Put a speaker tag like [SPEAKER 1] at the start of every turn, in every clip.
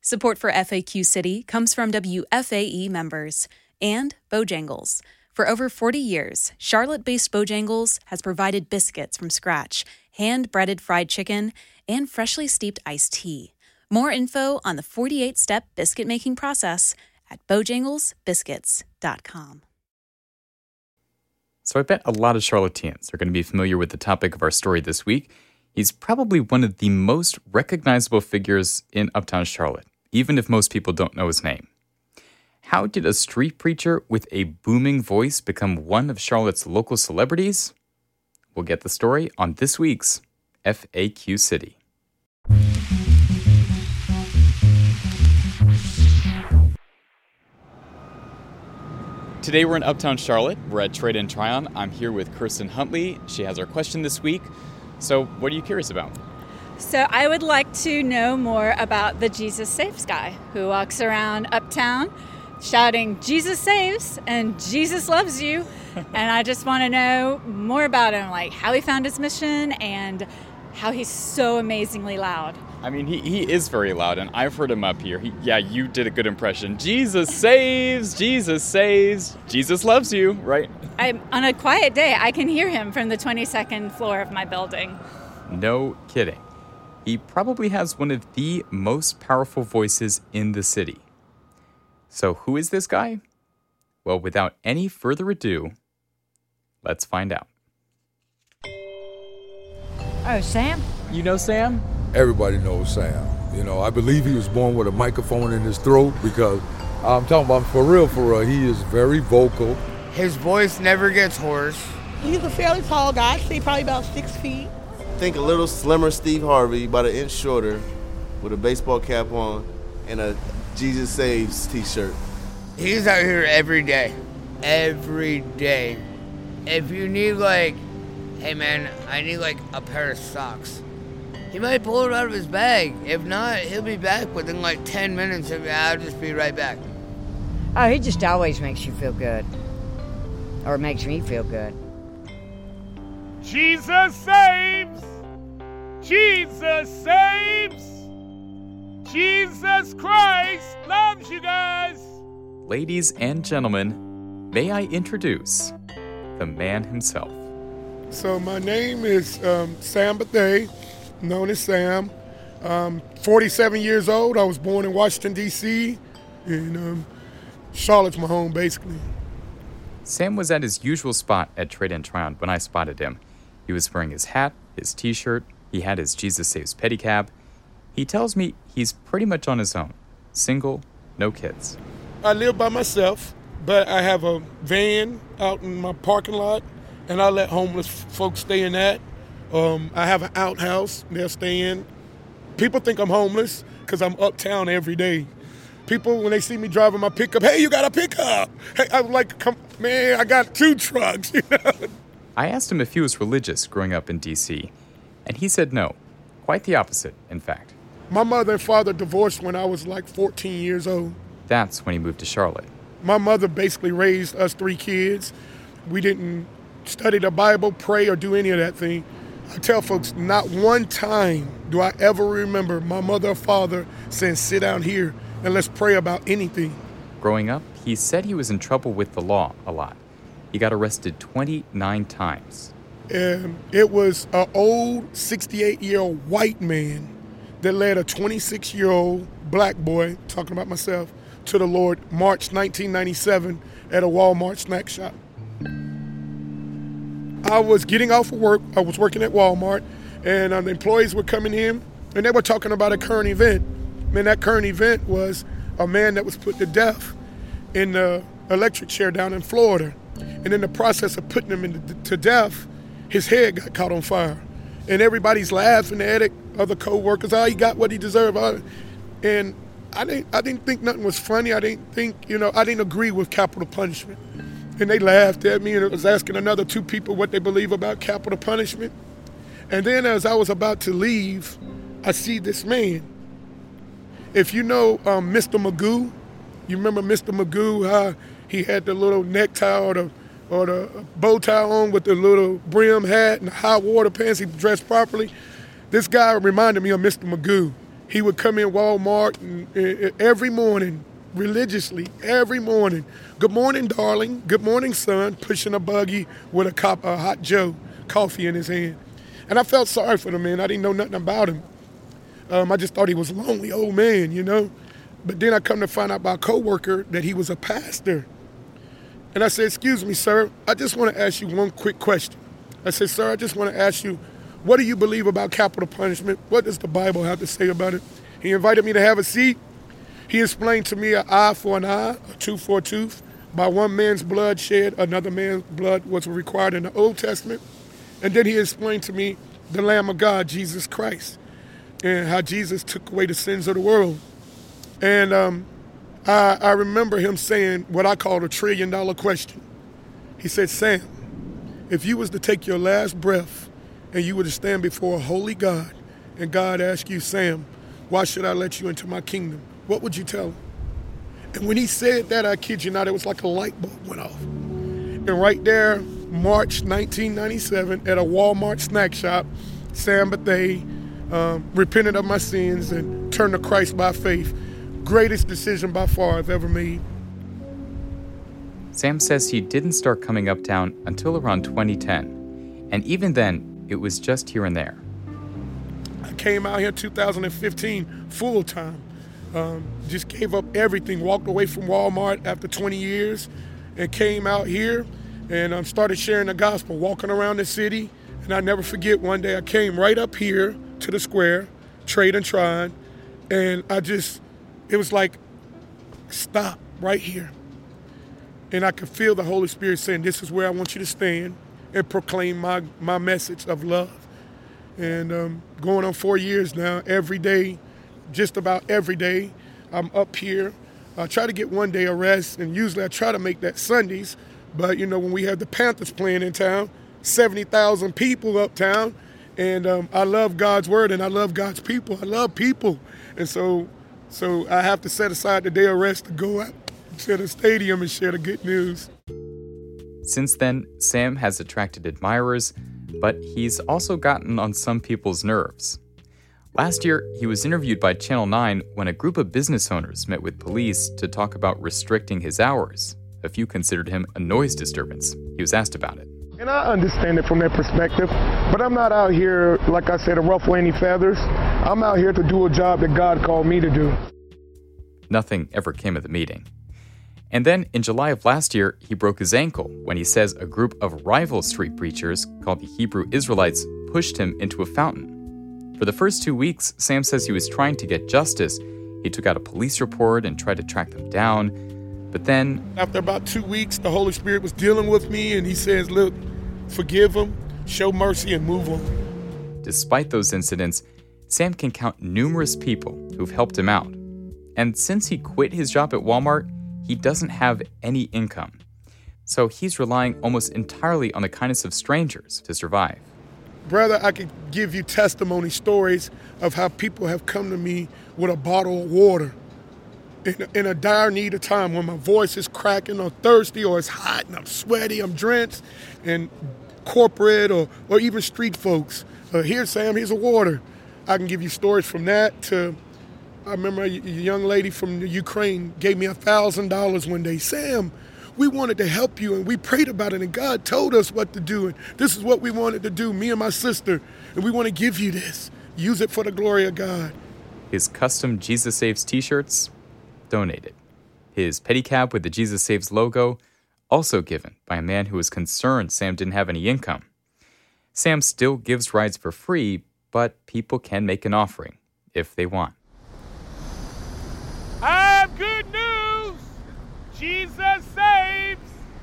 [SPEAKER 1] Support for FAQ City comes from WFAE members and Bojangles. For over 40 years, Charlotte-based Bojangles has provided biscuits from scratch, hand-breaded fried chicken, and freshly steeped iced tea. More info on the 48-step biscuit-making process at bojanglesbiscuits.com.
[SPEAKER 2] So I bet a lot of Charlotteans are going to be familiar with the topic of our story this week. He's probably one of the most recognizable figures in Uptown Charlotte, even if most people don't know his name. How did a street preacher with a booming voice become one of Charlotte's local celebrities? We'll get the story on this week's FAQ City. Today we're in Uptown Charlotte. We're at Trade and Tryon. I'm here with Kirsten Huntley. She has our question this week. So what are you curious about?
[SPEAKER 3] So I would like to know more about the Jesus Saves guy who walks around Uptown shouting, Jesus saves and Jesus loves you. And I just want to know more about him, like how he found his mission and how he's so amazingly loud.
[SPEAKER 2] I mean, he is very loud, and I've heard him up here. You did a good impression. Jesus saves, Jesus loves you, right?
[SPEAKER 3] On a quiet day, I can hear him from the 22nd floor of my building.
[SPEAKER 2] No kidding. He probably has one of the most powerful voices in the city. So who is this guy? Well, without any further ado, let's find out.
[SPEAKER 4] Oh, Sam?
[SPEAKER 2] You know Sam?
[SPEAKER 5] Everybody knows Sam. You know, I believe he was born with a microphone in his throat because I'm talking about for real, he is very vocal.
[SPEAKER 6] His voice never gets hoarse.
[SPEAKER 7] He's a fairly tall guy, say probably about 6 feet.
[SPEAKER 8] Think a little slimmer Steve Harvey, about an inch shorter, with a baseball cap on and a Jesus Saves t-shirt.
[SPEAKER 6] He's out here every day. Every day. If you need hey man, I need a pair of socks. He might pull it out of his bag. If not, he'll be back within 10 minutes. I'll just be right back.
[SPEAKER 4] Oh, he just always makes you feel good. Or makes me feel good.
[SPEAKER 9] Jesus saves! Jesus saves! Jesus Christ loves you guys!
[SPEAKER 2] Ladies and gentlemen, may I introduce the man himself.
[SPEAKER 10] So my name is Sam Bethea, known as Sam. 47 years old. I was born in Washington, D.C., and Charlotte's my home, basically.
[SPEAKER 2] Sam was at his usual spot at Trade and Tryon when I spotted him. He was wearing his hat, his t-shirt, he had his Jesus Saves pedicab. He tells me he's pretty much on his own, single, no kids.
[SPEAKER 10] I live by myself, but I have a van out in my parking lot, and I let homeless folks stay in that. I have an outhouse they'll stay in. People think I'm homeless because I'm uptown every day. People, when they see me driving my pickup, hey, you got a pickup? Hey, I'm like, come, man, I got 2 trucks.
[SPEAKER 2] I asked him if he was religious growing up in D.C., and he said no. Quite the opposite, in fact.
[SPEAKER 10] My mother and father divorced when I was 14 years old.
[SPEAKER 2] That's when he moved to Charlotte.
[SPEAKER 10] My mother basically raised us 3 kids. We didn't study the Bible, pray, or do any of that thing. I tell folks, not one time do I ever remember my mother or father saying, sit down here and let's pray about anything.
[SPEAKER 2] Growing up, he said he was in trouble with the law a lot. He got arrested 29 times.
[SPEAKER 10] And it was an old 68-year-old white man that led a 26-year-old black boy, talking about myself, to the Lord March 1997 at a Walmart snack shop. I was getting off of work. I was working at Walmart, and the employees were coming in, and they were talking about a current event. And that current event was a man that was put to death in the electric chair down in Florida. And in the process of putting him to death, his head got caught on fire. And everybody's laughing at it, other co-workers, he got what he deserved. And I didn't think nothing was funny. I didn't agree with capital punishment. And they laughed at me, and I was asking another 2 people what they believe about capital punishment. And then as I was about to leave, I see this man. If you know Mr. Magoo, you remember Mr. Magoo, how he had the little necktie or the bow tie on with the little brim hat and high water pants, he dressed properly. This guy reminded me of Mr. Magoo. he would come in Walmart and every morning, religiously, every morning. Good morning, darling. Good morning, son. Pushing a buggy with a hot Joe coffee in his hand. And I felt sorry for the man. I didn't know nothing about him. I just thought he was a lonely old man, you know. But then I come to find out by a coworker that he was a pastor. And I said, excuse me, sir, I just want to ask you one quick question. I said, sir, I just want to ask you, what do you believe about capital punishment? What does the Bible have to say about it? He invited me to have a seat. He explained to me an eye for an eye, a tooth for a tooth. By one man's blood shed, another man's blood was required in the Old Testament. And then he explained to me the Lamb of God, Jesus Christ, and how Jesus took away the sins of the world. And I remember him saying what I call a $1 trillion question. He said, Sam, if you was to take your last breath and you were to stand before a holy God and God asked you, Sam, why should I let you into my kingdom? What would you tell him? And when he said that, I kid you not, it was like a light bulb went off. And right there, March 1997, at a Walmart snack shop, Sam Bethea repented of my sins and turned to Christ by faith. Greatest decision by far I've ever made.
[SPEAKER 2] Sam says he didn't start coming uptown until around 2010. And even then, it was just here and there.
[SPEAKER 10] I came out here 2015 full time. Just gave up everything, walked away from Walmart after 20 years and came out here and started sharing the gospel, walking around the city. And I never forget, one day I came right up here to the square, Trade and Trine, and it was like, stop right here. And I could feel the Holy Spirit saying, this is where I want you to stand and proclaim my message of love. And going on 4 years now, every day, just about every day, I'm up here. I try to get one day of rest, and usually I try to make that Sundays. But, you know, when we have the Panthers playing in town, 70,000 people uptown, and I love God's word and I love God's people. I love people. And so I have to set aside the day of rest to go out to the stadium and share the good news.
[SPEAKER 2] Since then, Sam has attracted admirers, but he's also gotten on some people's nerves. Last year, he was interviewed by Channel 9 when a group of business owners met with police to talk about restricting his hours. A few considered him a noise disturbance. He was asked about it.
[SPEAKER 10] And I understand it from that perspective, but I'm not out here, like I said, to ruffle any feathers. I'm out here to do a job that God called me to do.
[SPEAKER 2] Nothing ever came of the meeting. And then, in July of last year, he broke his ankle when he says a group of rival street preachers called the Hebrew Israelites pushed him into a fountain. For the first 2 weeks, Sam says he was trying to get justice. He took out a police report and tried to track them down. But then,
[SPEAKER 10] after about 2 weeks, the Holy Spirit was dealing with me, and he says, look, forgive them, show mercy, and move on.
[SPEAKER 2] Despite those incidents, Sam can count numerous people who've helped him out. And since he quit his job at Walmart, he doesn't have any income. So he's relying almost entirely on the kindness of strangers to survive.
[SPEAKER 10] Brother, I could give you testimony stories of how people have come to me with a bottle of water in a dire need of time when my voice is cracking or thirsty or it's hot and I'm sweaty, I'm drenched, and corporate or even street folks. Here, Sam, here's a water. I can give you stories from that to, I remember a young lady from the Ukraine gave me $1,000 one day. Sam, we wanted to help you, and we prayed about it, and God told us what to do, and this is what we wanted to do, me and my sister, and we want to give you this. Use it for the glory of God.
[SPEAKER 2] His custom Jesus Saves t-shirts, donated. His pedicab with the Jesus Saves logo, also given by a man who was concerned Sam didn't have any income. Sam still gives rides for free, but people can make an offering if they want.
[SPEAKER 9] I have good news! Jesus saves!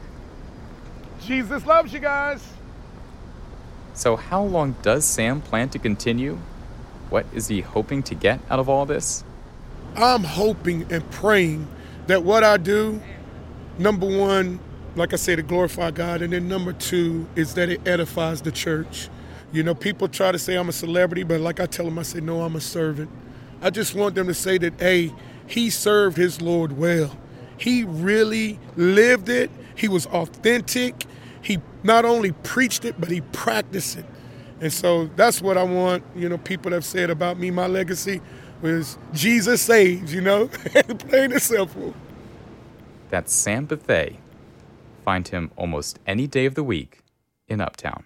[SPEAKER 10] Jesus loves you guys.
[SPEAKER 2] So how long does Sam plan to continue? What is he hoping to get out of all this?
[SPEAKER 10] I'm hoping and praying that what I do, number one, like I say, to glorify God, and then number two is that it edifies the church. You know, people try to say I'm a celebrity, but like I tell them, I say, no, I'm a servant. I just want them to say that, hey, he served his Lord well. He really lived it. He was authentic. He not only preached it, but he practiced it. And so that's what I want, you know, people have said about me, my legacy. was Jesus saves, plain and simple.
[SPEAKER 2] That's Sam Bethea. Find him almost any day of the week in Uptown.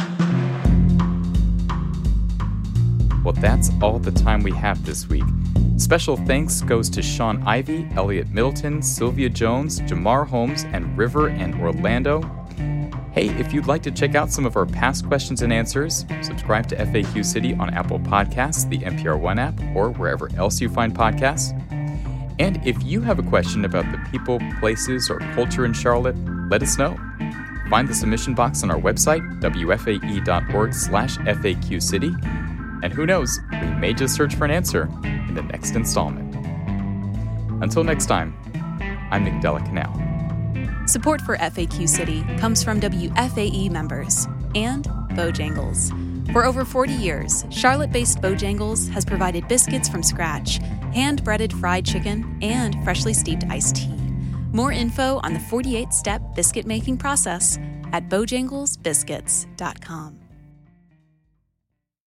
[SPEAKER 2] Well, that's all the time we have this week. Special thanks goes to Sean Ivey, Elliot Middleton, Sylvia Jones, Jamar Holmes, and River and Orlando. Hey, if you'd like to check out some of our past questions and answers, subscribe to FAQ City on Apple Podcasts, the NPR One app, or wherever else you find podcasts. And if you have a question about the people, places, or culture in Charlotte, let us know. Find the submission box on our website, wfae.org/FAQ City. And who knows, we may just search for an answer in the next installment. Until next time, I'm Nick Della Canal.
[SPEAKER 1] Support for FAQ City comes from WFAE members and Bojangles. For over 40 years, Charlotte-based Bojangles has provided biscuits from scratch, hand-breaded fried chicken, and freshly steeped iced tea. More info on the 48-step biscuit-making process at bojanglesbiscuits.com.